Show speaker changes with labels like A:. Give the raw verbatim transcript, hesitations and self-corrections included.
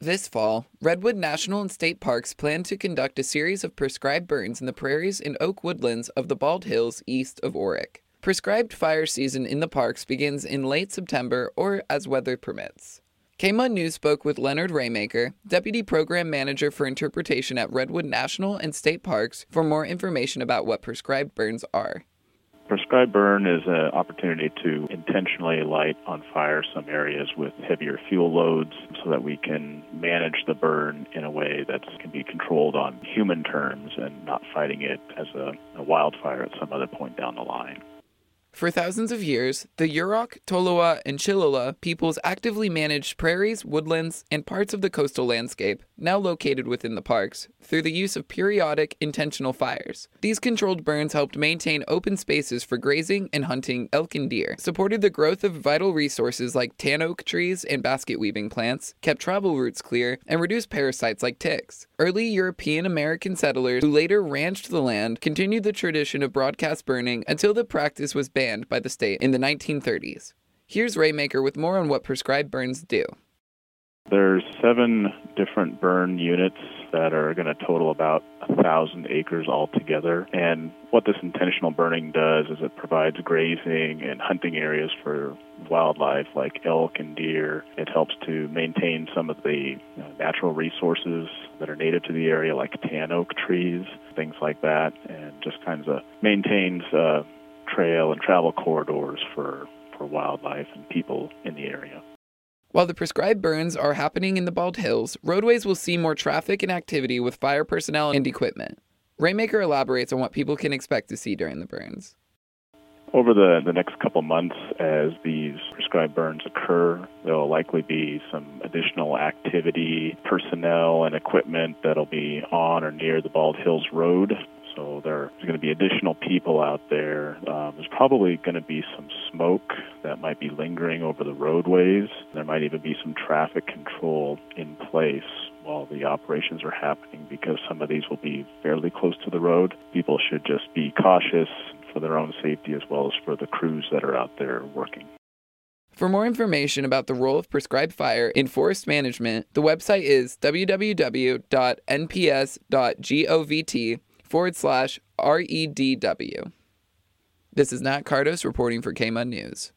A: This fall, Redwood National and State Parks plan to conduct a series of prescribed burns in the prairies and oak woodlands of the Bald Hills east of Orick. Prescribed fire season in the parks begins in late September or as weather permits. K M U N News spoke with Leonard Raymaker, Deputy Program Manager for Interpretation at Redwood National and State Parks, for more information about what prescribed burns are.
B: Prescribed burn is an opportunity to intentionally light on fire some areas with heavier fuel loads so that we can manage the burn in a way that can be controlled on human terms and not fighting it as a, a wildfire at some other point down the line.
A: For thousands of years, the Yurok, Tolowa, and Chilliwack peoples actively managed prairies, woodlands, and parts of the coastal landscape, now located within the parks, through the use of periodic, intentional fires. These controlled burns helped maintain open spaces for grazing and hunting elk and deer, supported the growth of vital resources like tan oak trees and basket-weaving plants, kept travel routes clear, and reduced parasites like ticks. Early European-American settlers who later ranched the land continued the tradition of broadcast burning until the practice was banned by the state in the nineteen thirties. Here's Raymaker with more on what prescribed burns do.
B: There's seven different burn units that are going to total about a thousand acres altogether. And what this intentional burning does is it provides grazing and hunting areas for wildlife like elk and deer. It helps to maintain some of the you know, natural resources that are native to the area, like tan oak trees, things like that, and just kind of maintains uh, trail and travel corridors for, for wildlife and people in the area.
A: While the prescribed burns are happening in the Bald Hills, roadways will see more traffic and activity with fire personnel and equipment. Raymaker elaborates on what people can expect to see during the burns.
B: Over the, the next couple months, as these prescribed burns occur, there will likely be some additional activity, personnel, and equipment that'll be on or near the Bald Hills Road. So there's going to be additional people out there. Um, there's probably going to be some smoke that might be lingering over the roadways. There might even be some traffic control in place while the operations are happening because some of these will be fairly close to the road. People should just be cautious for their own safety as well as for the crews that are out there working.
A: For more information about the role of prescribed fire in forest management, the website is w w w dot n p s dot govt forward slash R E D W. This is Nat Cardos reporting for K M U N News.